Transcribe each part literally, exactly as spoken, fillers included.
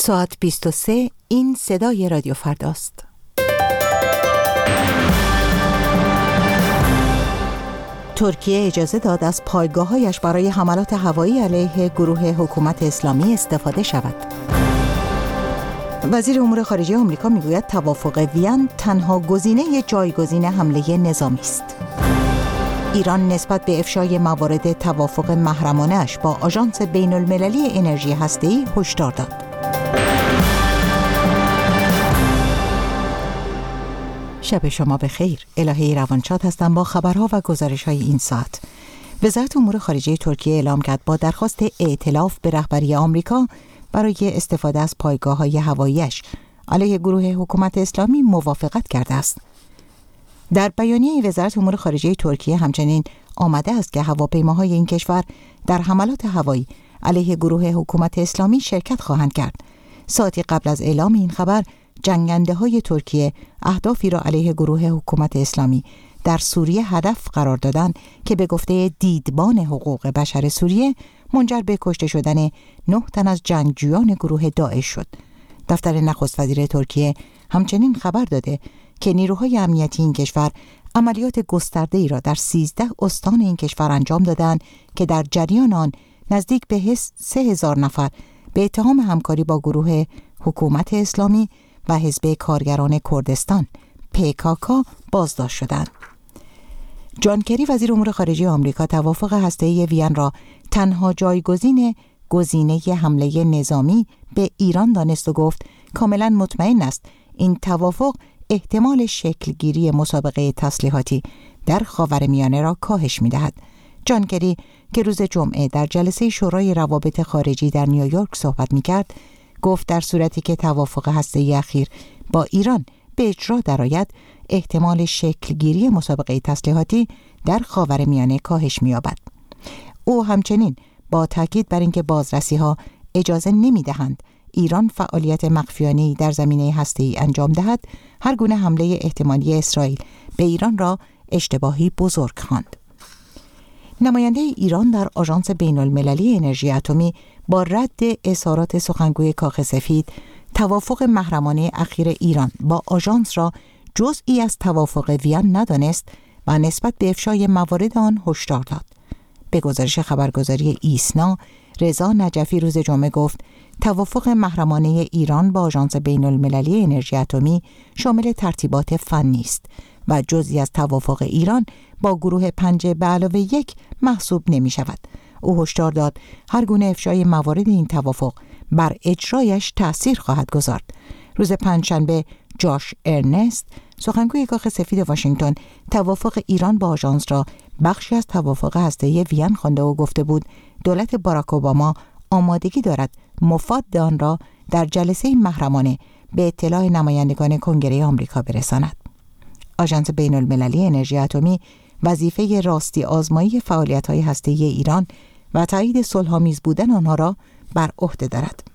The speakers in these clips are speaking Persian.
ساعت بیست و سه، این صدای رادیو فرداست. ترکیه اجازه داد از پایگاه‌هایش برای حملات هوایی علیه گروه حکومت اسلامی استفاده شود. وزیر امور خارجه آمریکا میگوید توافق وین تنها گزینه جایگزین حمله نظامی است. ایران نسبت به افشای موارد توافق محرمانه‌اش با آژانس بین‌المللی انرژی هسته‌ای هشدار داد. شب شما بخیر. الهه روانشاد هستم با خبرها و گزارش‌های این ساعت. وزارت امور خارجه ترکیه اعلام کرد با درخواست ائتلاف به رهبری آمریکا برای استفاده از پایگاه‌های هوایی‌اش علیه گروه حکومت اسلامی موافقت کرده است. در بیانیه وزارت امور خارجه ترکیه همچنین آمده است که هواپیماهای این کشور در حملات هوایی علیه گروه حکومت اسلامی شرکت خواهند کرد. ساعتی قبل از اعلام این خبر، جنگنده‌های ترکیه اهدافی را علیه گروه حکومت اسلامی در سوریه هدف قرار دادند که به گفته دیدبان حقوق بشر سوریه منجر به کشته شدن نه تن از جنگجویان گروه داعش شد. دفتر نخست وزیر ترکیه همچنین خبر داده که نیروهای امنیتی این کشور عملیات گسترده‌ای را در سیزده استان این کشور انجام دادند که در جریان آن نزدیک به سه هزار نفر به اتهام همکاری با گروه حکومت اسلامی و حزب کارگران کردستان پیکاکا بازداشت شدند. جان کری وزیر امور خارجه آمریکا توافق هسته‌ای وین را تنها جایگزین گزینه حمله نظامی به ایران دانست و گفت کاملا مطمئن است این توافق احتمال شکلگیری مسابقه تسلیحاتی در خاورمیانه را کاهش می‌دهد. جان کری که روز جمعه در جلسه شورای روابط خارجی در نیویورک صحبت می‌کرد، گفت در صورتی که توافق هسته‌ای اخیر با ایران به اجرا درآید، احتمال شکلگیری مسابقه تسلیحاتی در خاورمیانه کاهش می‌یابد. او همچنین با تاکید بر اینکه بازرسی‌ها اجازه نمی‌دهند ایران فعالیت مخفیانه‌ای در زمینه هسته‌ای انجام دهد، هر گونه حمله احتمالی اسرائیل به ایران را اشتباهی بزرگ خواند. نماینده ایران در آژانس بین‌المللی انرژی اتمی با رد اظهارات سخنگوی کاخ سفید، توافق محرمانه اخیر ایران با آژانس را جزئی از توافق وین ندانست و نسبت به افشای موارد آن هشدار داد. به گزارش خبرگزاری ایسنا، رضا نجفی روز جمعه گفت توافق محرمانه ایران با آژانس بین‌المللی انرژی اتمی شامل ترتیبات فنی است و جزئی از توافق ایران با گروه پنج به علاوه یک محسوب نمی شود. او هشدار داد هر گونه افشای موارد این توافق بر اجرایش تأثیر خواهد گذارد. روز پنجشنبه جاش ارنست، سخنگوی کاخ سفید واشنگتن، توافق ایران با آژانس را بخشی از توافق هسته‌ای وین خوانده و گفته بود دولت باراک اوباما آمادگی دارد مفاد آن را در جلسه محرمانه به اطلاع نمایندگان کنگره آمریکا برساند. آژانس بین‌المللی انرژی اتمی وظیفه راستی آزمایی فعالیت‌های هسته‌ای ایران و تایید صلح‌آمیز بودن آنها را بر عهده دارد.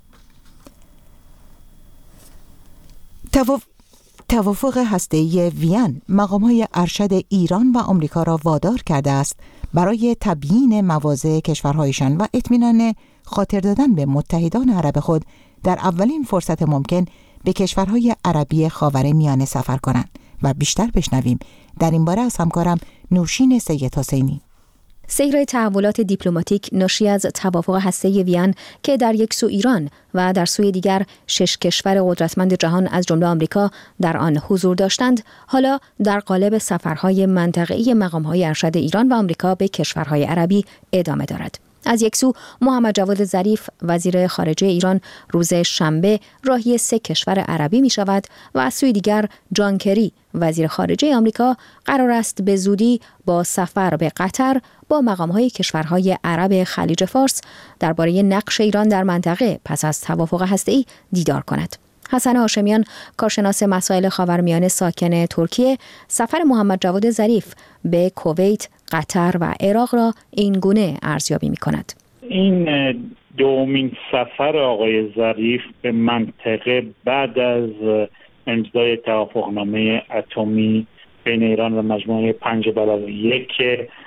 تواف... توافق هسته‌ای وین مقام‌های ارشد ایران و آمریکا را وادار کرده است برای تبیین مواضع کشورهایشان و اطمینان خاطر دادن به متحدان عرب خود در اولین فرصت ممکن به کشورهای عربی خاورمیانه سفر کنند و بیشتر بشنویم در این باره از همکارم نوشین سید حسینی. سیر تحولات دیپلماتیک ناشی از توافق هسته‌ای وین که در یک سو ایران و در سوی دیگر شش کشور قدرتمند جهان از جمله آمریکا در آن حضور داشتند، حالا در قالب سفرهای منطقه‌ای مقام‌های ارشد ایران و آمریکا به کشورهای عربی ادامه دارد. از یک سو محمد جواد ظریف وزیر خارجه ایران روز شنبه راهی سه کشور عربی می شود و از سوی دیگر جان کری وزیر خارجه آمریکا قرار است به زودی با سفر به قطر با مقام‌های کشورهای عرب خلیج فارس درباره نقش ایران در منطقه پس از توافق هسته‌ای دیدار کند. حسن هاشمیان، کارشناس مسائل خاورمیانه ساکن ترکیه، سفر محمد جواد ظریف به کویت، قطر و عراق را این گونه ارزیابی می‌کند. این دومین سفر آقای ظریف به منطقه بعد از امضای توافقنامه اتمی بین ایران و مجموعه پنج به علاوه یک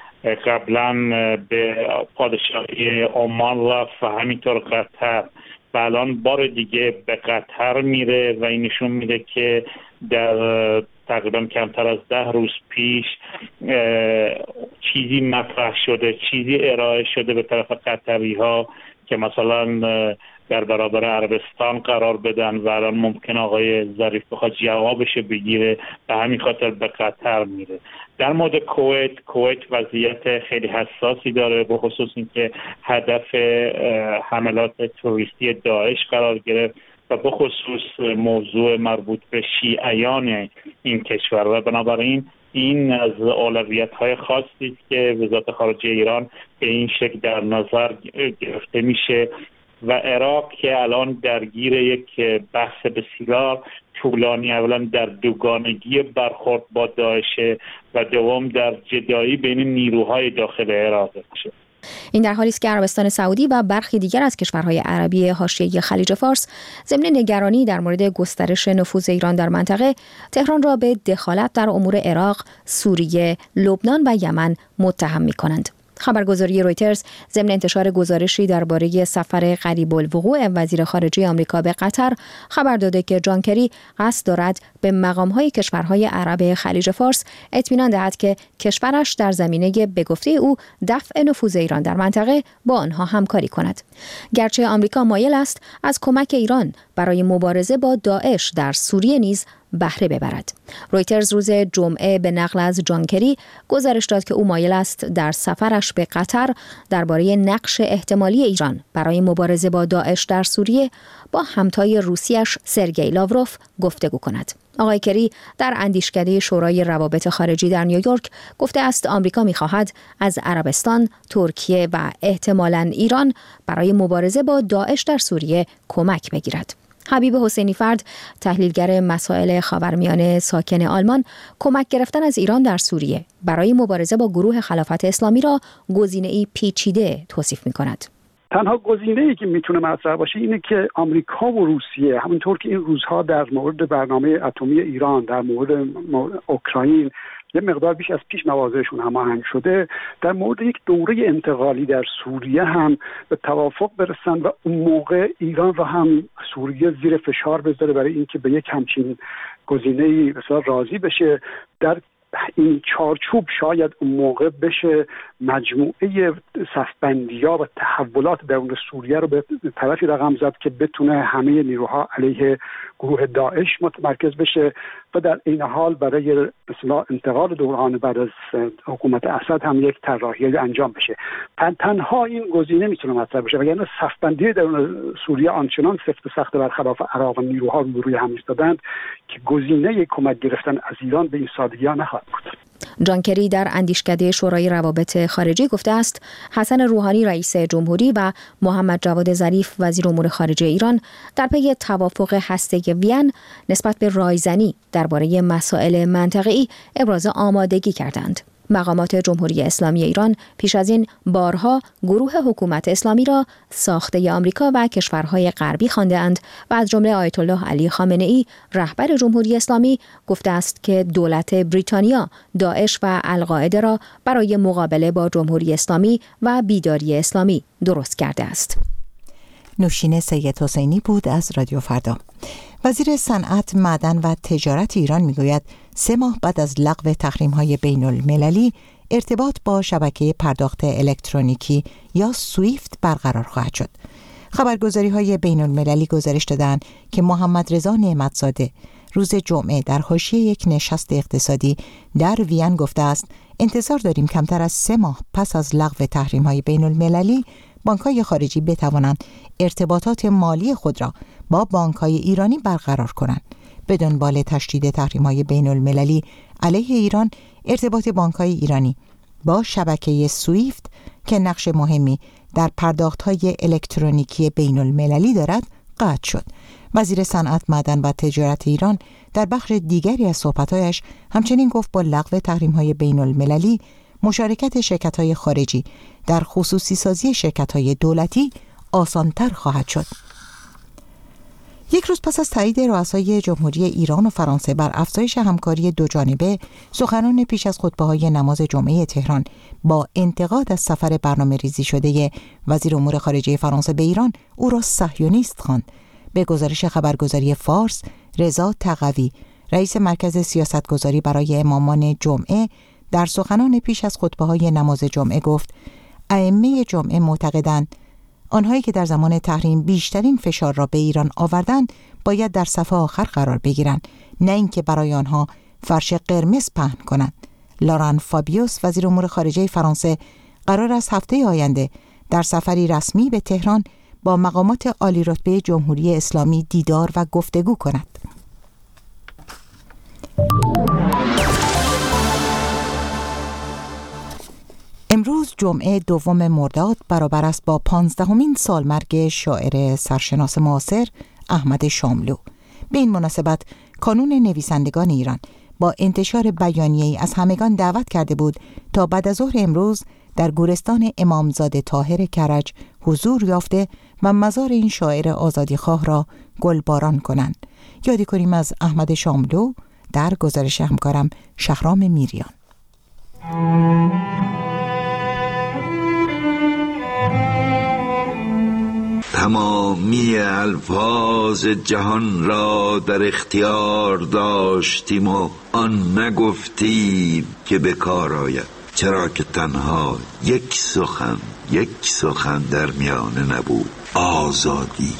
قبلا به پادشاهی عمان رفت و همینطور قطر و الان بار دیگه به قطر میره و این نشون میده که در تقریبا کمتر از ده روز پیش چیزی مطرح شده، چیزی ارائه شده به طرف قطری ها که مثلا در برابر عربستان قرار بدن و الان ممکن آقای ظریف بخواد جوابش بگیره، به همین خاطر به قطر میره. در مورد کویت، کویت وضعیت خیلی حساسی داره، به خصوص اینکه هدف حملات تروریستی داعش قرار گرفت و به خصوص موضوع مربوط به شیعیان این کشور و بنابراین این از اولویت‌های خاصی است که وزارت خارجه ایران به این شکل در نظر گرفته میشه و عراق که الان درگیر یک بحث بسیار طولانی، اولا در دوگانگی برخورد با داعش و دوم در جدایی بین نیروهای داخل عراق باشه. این در حالی است که عربستان سعودی و برخی دیگر از کشورهای عربی حاشیه خلیج فارس ضمن نگرانی در مورد گسترش نفوذ ایران در منطقه، تهران را به دخالت در امور عراق، سوریه، لبنان و یمن متهم می‌کنند. خبرگزاری رویترز ضمن انتشار گزارشی درباره سفر قریب الوقوع وزیر خارجه آمریکا به قطر خبر داده که جان کری قصد دارد به مقام‌های کشورهای عرب خلیج فارس اطمینان دهد که کشورش در زمینه به گفته او دفع نفوذ ایران در منطقه با آنها همکاری کند. گرچه آمریکا مایل است از کمک ایران برای مبارزه با داعش در سوریه نیز بهره ببرد. رویترز روز جمعه به نقل از جان کری گزارش داد که او مایل است در سفرش به قطر درباره نقش احتمالی ایران برای مبارزه با داعش در سوریه با همتای روسیش سرگئی لاوروف گفتگو کند. آقای کری در اندیشکده شورای روابط خارجی در نیویورک گفته است آمریکا می‌خواهد از عربستان، ترکیه و احتمالاً ایران برای مبارزه با داعش در سوریه کمک بگیرد. حبیب حسینی فرد، تحلیلگر مسائل خاورمیانه ساکن آلمان، کمک گرفتن از ایران در سوریه برای مبارزه با گروه خلافت اسلامی را گزینه‌ای پیچیده توصیف می‌کند. تنها گزینه‌ای که میتونه مطرح باشه اینه که آمریکا و روسیه، همونطور که این روزها در مورد برنامه اتمی ایران، در مورد اوکراین یه مقدار بیش از پیش مواضعشون هماهنگ شده، در مورد یک دوره انتقالی در سوریه هم به توافق برسن و اون موقع ایران رو هم سوریه زیر فشار بذاره برای اینکه به یک همچین گزینه‌ای بسیار راضی بشه. در این چارچوب شاید اون موقع بشه مجموعه صفبندی‌ها و تحولات درون سوریه رو به طرفی رقم زد که بتونه همه نیروها علیه گروه داعش متمرکز بشه و در این حال برای اصلاح انتقال دوران بعد از حکومت اسد هم یک طراحی انجام بشه. تن تنها این گزینه میتونه مطرح بشه، وگرنه صفبندی درون سوریه آنچنان سفت و سخت برخلاف عراق و نیروها رو روی هم ایستادند که گزینه کمک گرفتن از ایران به این سادگی ها نخواهد بود. جان کری در اندیشکده شورای روابط خارجی گفته است حسن روحانی رئیس جمهوری و محمد جواد ظریف وزیر امور خارجه ایران در پی توافق هسته وین نسبت به رایزنی درباره مسائل منطقه‌ای ابراز آمادگی کردند. مقامات جمهوری اسلامی ایران پیش از این بارها گروه حکومت اسلامی را ساخته آمریکا و کشورهای غربی خوانده‌اند و از جمله آیت الله علی خامنه‌ای رهبر جمهوری اسلامی گفته است که دولت بریتانیا داعش و القاعده را برای مقابله با جمهوری اسلامی و بیداری اسلامی درست کرده است. نوشین سید حسینی بود از رادیو فردا. وزیر صنعت، معدن و تجارت ایران میگوید سه ماه بعد از لغو تحریم‌های بین المللی ارتباط با شبکه پرداخت الکترونیکی یا سویفت برقرار خواهد شد. خبرگزاری‌های بین المللی گزارش دادند که محمد رضا نعمت‌زاده روز جمعه در حاشیه یک نشست اقتصادی در وین گفته است انتظار داریم کمتر از سه ماه پس از لغو تحریم‌های بین المللی بانک‌های خارجی بتوانند ارتباطات مالی خود را با بانک‌های ایرانی برقرار کنند. به دنبال تشدید تحریم‌های بین المللی علیه ایران، ارتباط بانک‌های ایرانی با شبکه سویفت که نقش مهمی در پرداخت‌های الکترونیکی بین المللی دارد قطع شد. وزیر صنعت، معدن و تجارت ایران در بخش دیگری از صحبت‌هایش همچنین گفت با لغو تحریم‌های بین المللی مشارکت شرکت‌های خارجی در خصوصی سازی شرکت‌های دولتی آسان‌تر خواهد شد. یک روز پس از تایید رؤسای جمهوری ایران و فرانسه بر افزایش همکاری دوجانبه، سخنان پیش از خطبه‌های نماز جمعه تهران با انتقاد از سفر برنامه‌ریزی شده وزیر امور خارجه فرانسه به ایران او را صهیونیست خواند. به گزارش خبرگزاری فارس، رضا تقوی، رئیس مرکز سیاستگذاری برای امامان جمعه، در سخنان پیش از خطبه‌های نماز جمعه گفت: ائمه جمعه معتقدند آنهایی که در زمان تحریم بیشترین فشار را به ایران آوردند باید در صف آخر قرار بگیرند، نه اینکه برای آنها فرش قرمز پهن کنند. لاران فابیوس، وزیر امور خارجه فرانسه، قرار است هفته آینده در سفری رسمی به تهران با مقامات عالی رتبه جمهوری اسلامی دیدار و گفتگو کند. امروز جمعه دوم مرداد برابر است با پانزدهمین سالمرگ شاعر سرشناس معاصر احمد شاملو. به این مناسبت کانون نویسندگان ایران با انتشار بیانیه‌ای از همگان دعوت کرده بود تا بعد از ظهر امروز در گورستان امامزاده طاهر کرج حضور یافته و مزار این شاعر آزادیخواه را گلباران کنند. یادی کنیم از احمد شاملو در گزارش همکارم شهرام میریان. تمامی الفاظ جهان را در اختیار داشتیم و آن نگفتیم که به کار آید، چرا که تنها یک سخن یک سخن در میانه نبود: آزادی.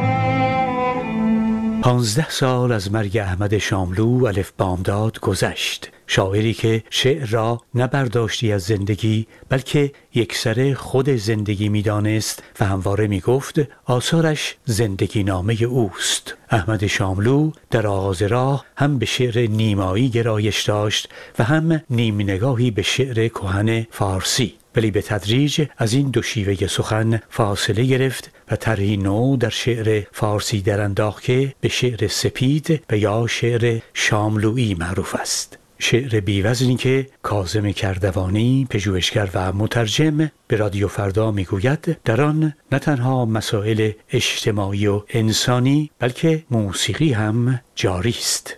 پانزده سال از مرگ احمد شاملو الف بامداد گذشت. شاعری که شعر را نه برداشتی از زندگی بلکه یکسره خود زندگی می دانست و همواره می گفت آثارش زندگی نامه اوست. احمد شاملو در آغاز راه هم به شعر نیمایی گرایش داشت و هم نیم نگاهی به شعر کهن فارسی، ولی به تدریج از این دو شیوه سخن فاصله گرفت و طرحی نو در شعر فارسی در انداخت که به شعر سپید و یا شعر شاملویی معروف است. شعر بیوزنی که کاظم کردوانی، پژوهشگر و مترجم، به رادیو فردا میگوید در آن نه تنها مسائل اجتماعی و انسانی بلکه موسیقی هم جاری است.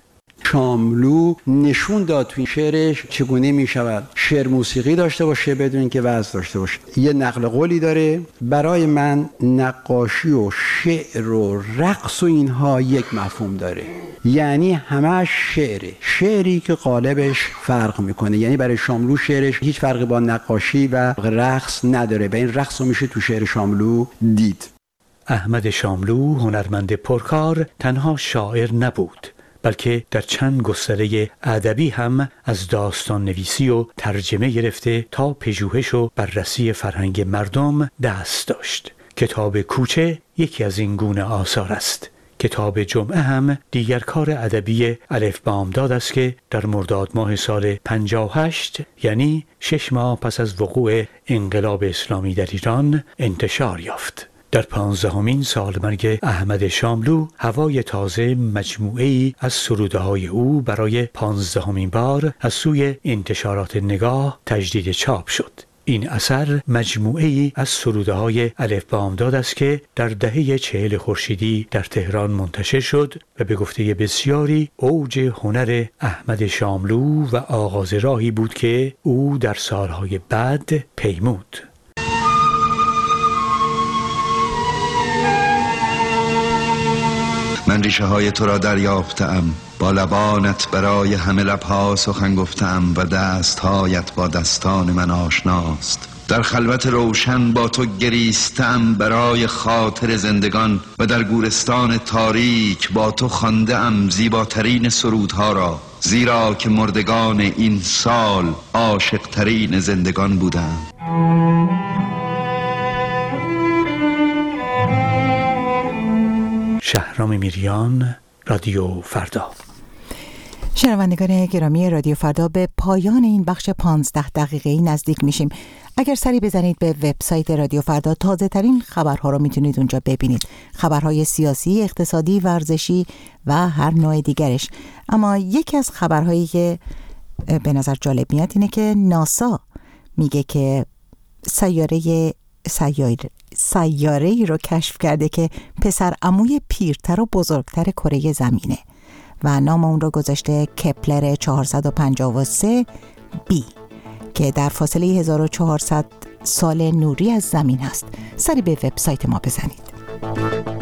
شاملو نشون داد تو این شعرش چگونه می شود شعر موسیقی داشته باشه بدون اینکه وزن داشته باشه. یه نقل قولی داره: برای من نقاشی و شعر و رقص و اینها یک مفهوم داره، یعنی همه شعره، شعری که قالبش فرق میکنه. یعنی برای شاملو شعرش هیچ فرقی با نقاشی و رقص نداره، به این رقص رو میشه تو شعر شاملو دید. احمد شاملو هنرمند پرکار تنها شاعر نبود، بلکه در چند گستره ادبی هم از داستان نویسی و ترجمه گرفته تا پژوهش و بررسی فرهنگ مردم دست داشت. کتاب کوچه یکی از این گونه آثار است. کتاب جمعه هم دیگر کار ادبی الف بامداد است که در مرداد ماه سال پنجاه و هشت، یعنی شش ماه پس از وقوع انقلاب اسلامی در ایران، انتشار یافت. در پانزدهمین سالمرگ احمد شاملو هوای تازه مجموعه‌ای از سروده‌های او برای پانزدهمین بار از سوی انتشارات نگاه تجدید چاپ شد. این اثر مجموعه‌ای از سروده‌های الف بامداد است که در دهه چهل خورشیدی در تهران منتشر شد و به گفته بسیاری اوج هنر احمد شاملو و آغاز راهی بود که او در سالهای بعد پیمود. من ریشه های تو را دریافتم، با لبانت برای همه لبها سخن گفتم و دستهایت با دستان من آشناست. در خلوت روشن با تو گریستم برای خاطر زندگان و در گورستان تاریک با تو خوانده‌ام زیباترین سرودها را، زیرا که مردگان این سال عاشق ترین زندگان بودند. شهرام میریان، رادیو فردا. شنوندگان گرامی رادیو فردا، به پایان این بخش پانزده دقیقه‌ای نزدیک میشیم. اگر سری بزنید به وبسایت رادیو فردا، تازه ترین خبرها رو میتونید اونجا ببینید. خبرهای سیاسی، اقتصادی، ورزشی و هر نوع دیگرش. اما یکی از خبرهایی که به نظر جالب میاد اینه که ناسا میگه که سیاره سیاره سیاره‌ای رو کشف کرده که پسر عموی پیرتر و بزرگتر کره زمینه و نام اون رو گذاشته کپلر چهارصد و پنجاه و سه بی که در فاصله هزار و چهارصد سال نوری از زمین است. سری به وبسایت ما بزنید.